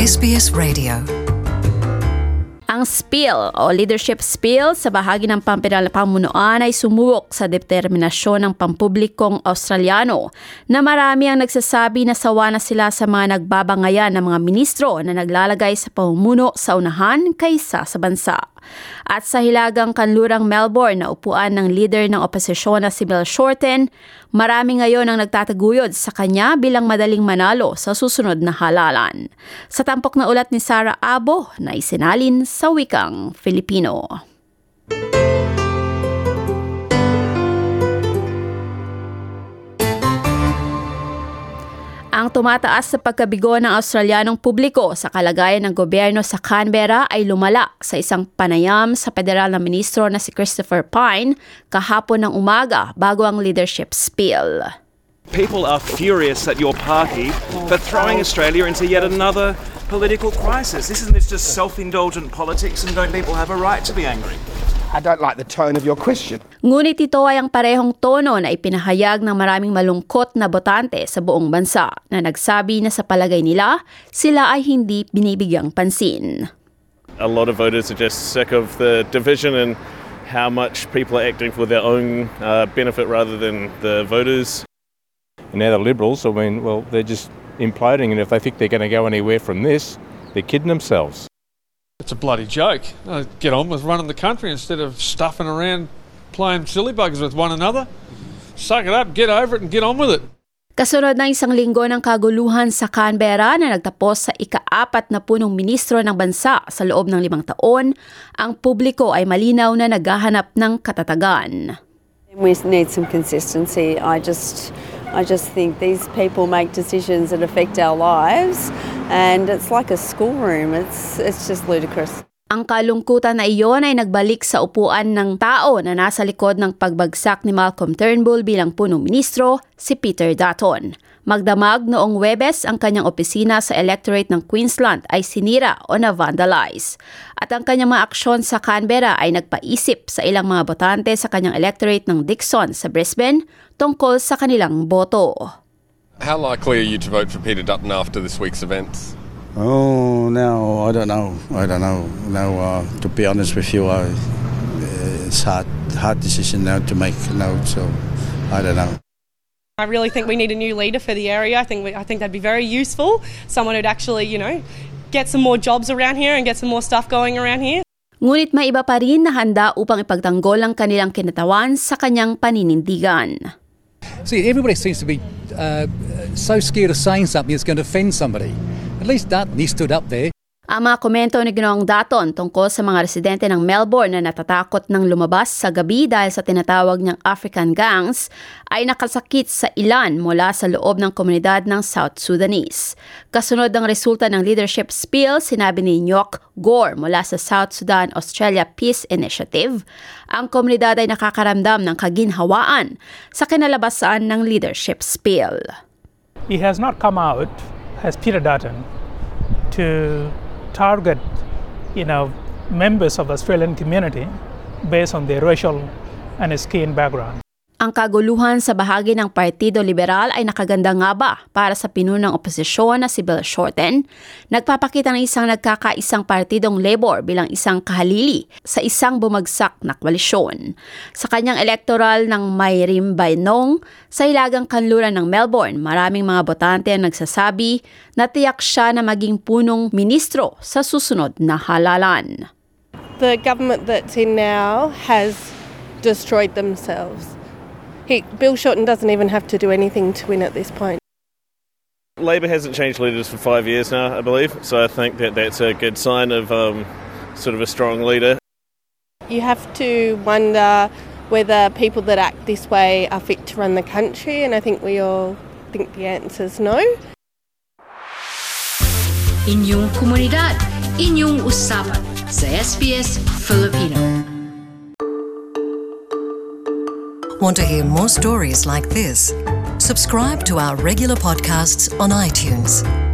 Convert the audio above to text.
SBS Radio. Ang spill o leadership spill sa bahagi ng pampiral na pamunuan ay sumuwok sa determinasyon ng pampublikong Australiano na marami ang nagsasabi na sawa na sila sa mga nagbabangayan ng mga ministro na naglalagay sa pamumuno sa unahan kaysa sa bansa. At sa hilagang kanlurang Melbourne na upuan ng leader ng oposisyon na si Bill Shorten, marami ngayon ang nagtataguyod sa kanya bilang madaling manalo sa susunod na halalan. Sa tampok na ulat ni Sarah Abo na isinalin sa wikang Filipino. Ang tumataas sa pagkabigo ng Australianong publiko sa kalagayan ng gobyerno sa Canberra ay lumala sa isang panayam sa federal na ministro na si Christopher Pyne kahapon ng umaga bago ang leadership spill. People are furious at your party for throwing Australia into yet another political crisis. Isn't this just self-indulgent politics, and don't people have a right to be angry? I don't like the tone of your question. Ngunit ito ay ang parehong tono na ipinahayag ng maraming malungkot na botante sa buong bansa na nagsabi na sa palagay nila, sila ay hindi binibigyang pansin. A lot of voters are just sick of the division and how much people are acting for their own benefit rather than the voters. And now the Liberals, they're just imploding, and if they think they're going to go anywhere from this, they're kidding themselves. It's a bloody joke. Get on with running the country instead of stuffing around playing silly buggers with one another. Suck it up, get over it and get on with it. Kasunod ng isang linggo ng kaguluhan sa Canberra na nagtapos sa ika-4 na punong ministro ng bansa sa loob ng 5 taon, ang publiko ay malinaw na naghahanap ng katatagan. We need some consistency. I just think these people make decisions that affect our lives, and it's like a schoolroom. It's just ludicrous. Ang kalungkutan na iyon ay nagbalik sa upuan ng tao na nasa likod ng pagbagsak ni Malcolm Turnbull bilang punong ministro, si Peter Dutton. Magdamag noong Huwebes ang kanyang opisina sa electorate ng Queensland ay sinira o na-vandalize. At ang kanyang mga aksyon sa Canberra ay nagpaisip sa ilang mga botante sa kanyang electorate ng Dixon sa Brisbane tungkol sa kanilang boto. How likely are you to vote for Peter Dutton after this week's events? Oh, no, I don't know. No, to be honest with you, it's hard decision now to make. No, so I don't know. I really think we need a new leader for the area. I think that'd be very useful. Someone who'd actually, get some more jobs around here and get some more stuff going around here. Ngunit may iba pa rin na handa upang ipagtanggol ang kanilang kinatawan sa kanyang paninindigan. See, everybody seems to be so scared of saying something that's going to offend somebody. At least Dutton, he stood up there. Ang mga komento ni Ginoong Dutton tungkol sa mga residente ng Melbourne na natatakot ng lumabas sa gabi dahil sa tinatawag niyang African gangs ay nakasakit sa ilan mula sa loob ng komunidad ng South Sudanese. Kasunod ng resulta ng leadership spill, sinabi ni Nyok Gore mula sa South Sudan Australia Peace Initiative, ang komunidad ay nakakaramdam ng kaginhawaan sa kinalabasan ng leadership spill. He has not come out as Peter Dutton to target, members of the Australian community based on their racial and skin background. Ang kaguluhan sa bahagi ng Partido Liberal ay nakaganda nga ba para sa pinunong oposisyon na si Bill Shorten? Nagpapakita ng isang nagkakaisang partidong Labor bilang isang kahalili sa isang bumagsak na koalisyon. Sa kanyang electoral ng Mayrim Bainong sa hilagang kanluran ng Melbourne, maraming mga botante ang nagsasabi na tiyak siya na maging punong ministro sa susunod na halalan. The government that's in now has destroyed themselves. Bill Shorten doesn't even have to do anything to win at this point. Labor hasn't changed leaders for 5 years now, I believe, so I think that's a good sign of sort of a strong leader. You have to wonder whether people that act this way are fit to run the country, and I think we all think the answer is no. Inyong komunidad, inyong usapan sa SBS Filipino. Want to hear more stories like this? Subscribe to our regular podcasts on iTunes.